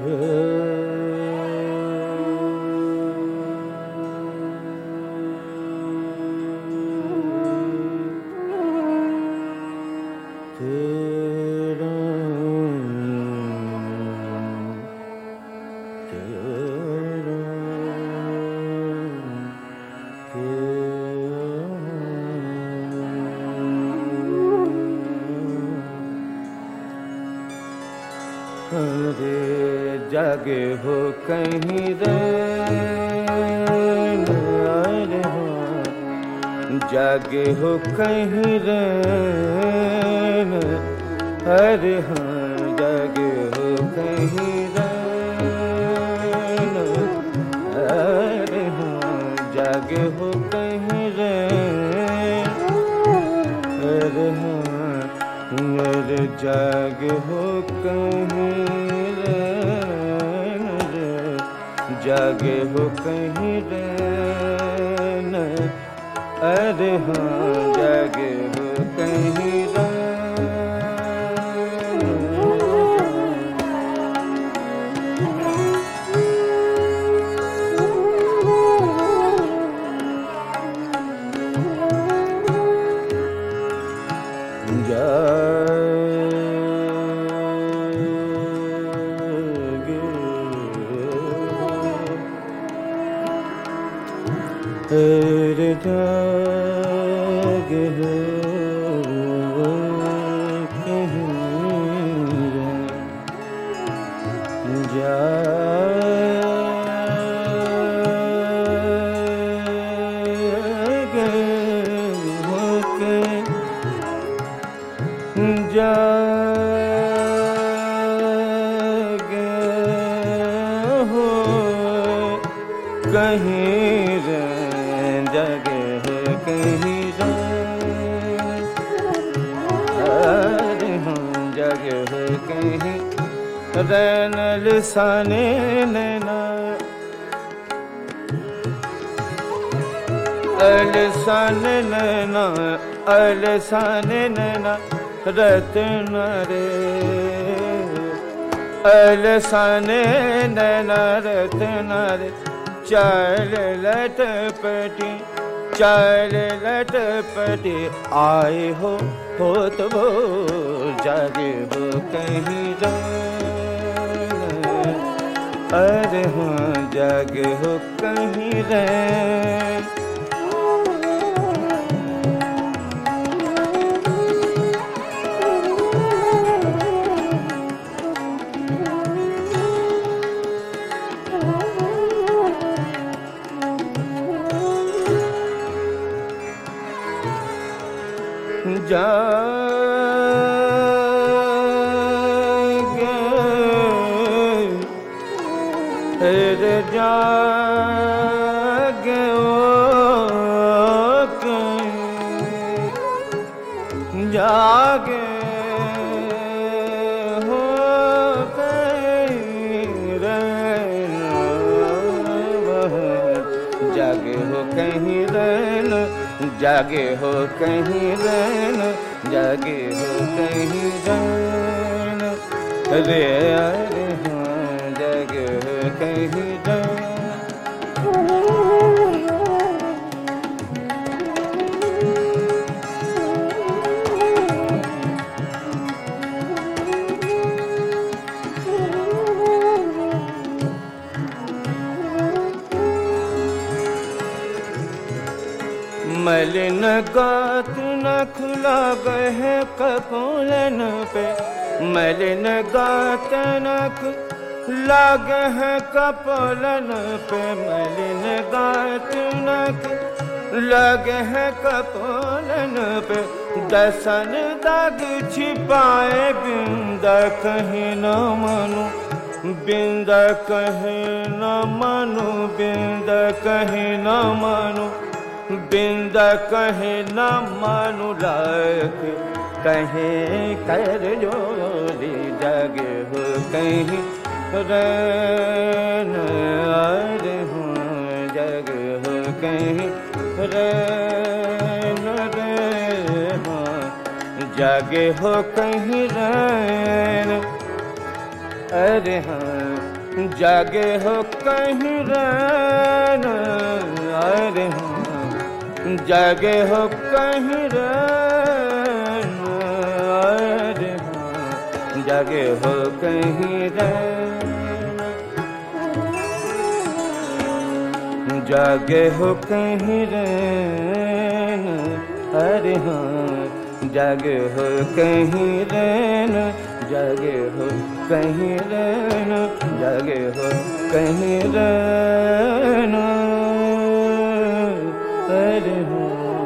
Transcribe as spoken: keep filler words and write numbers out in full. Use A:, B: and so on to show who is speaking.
A: जागे हो कहीं रैन, अरे हाँ, जागे हो कहीं रैन, अरे हाँ, जागे हो कहीं रैन, अरे हाँ, जागे हो कहीं रैन, अरे हाँ, अरे जागे हो कहीं जागे हो कहीं रैन, अरे हाँ, जागे हो कहीं अरे जागे हो कहीं जागे हो कहीं जागे हो कहीं जागे हो कहीं अरे हाँ, जागे हो कहीं रैन लिसाने नैना, लिसाने नैना, लिसाने नैना रतन रे, लिसाने नैना रतन रे, चाल लटपटी, चाल लटपटी आए हो हो तो वो जागे हो कहीं रैन, अरे हाँ, जागे हो कहीं रैन, जागे रे जागे ओ कहीं जागे हो कहीं रैन, जागे हो कहीं रैन, जागे हो कहीं रैन, जागे हो कहीं रैन, अरे अरे हाँ, जागे हो कहीं रैन। मलिन गात नख लागे है कपोलन पे, मलिन गात नख लागे है कपोलन पे, मलिन गात नख लागे है कपोलन पे, दसन दाग छिपाए बिंद कहीं न मनु, बिंद कहीं न मनु, बिंद कहीं न मनु, बिंद कहीं न मनु लाख कहीं कर जोरी, जागे हो कहीं रैन, अरे हाँ, जागे हो कहीं रैन, रे हाँ, जागे हो कहीं रैन, अरे हाँ, जागे हो कहीं रहना, अरे हाँ जागे हो कहीं रहना, अरे हाँ जागे हो कहीं रहना, जागे हो कहीं रहना, अरे हाँ जागे हो कहीं रहना, जागे हो कहीं रहना, जागे हो कहीं रहना, अरे हाँ।